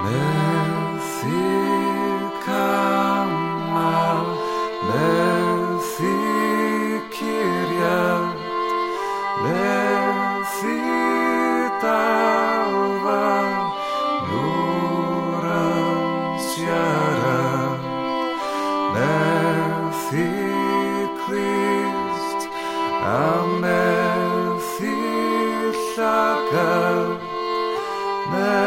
methu cymal, methu curiad, methu dalfan, nŵr yn siarad, methu clust, a methu llagad,